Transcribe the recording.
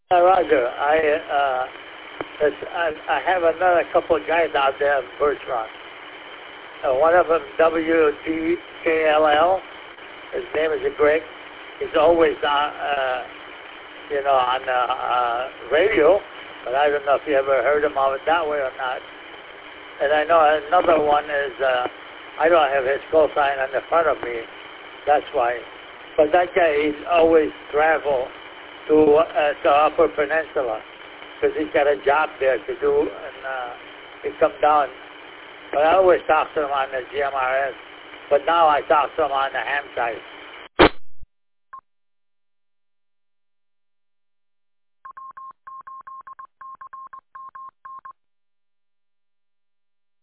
Roger. I have another couple of guys out there in Birch Rock. One of them, WDKLL. His name is Greg. He's always on the radio, but I don't know if you ever heard him of it that way or not. And I know another one is, I don't have his call sign on the front of me. That's why. But that guy, he's always travel to Upper Peninsula because he's got a job there to do, and he come down. But I always talk to him on the GMRS. But now I talk to him on the ham side.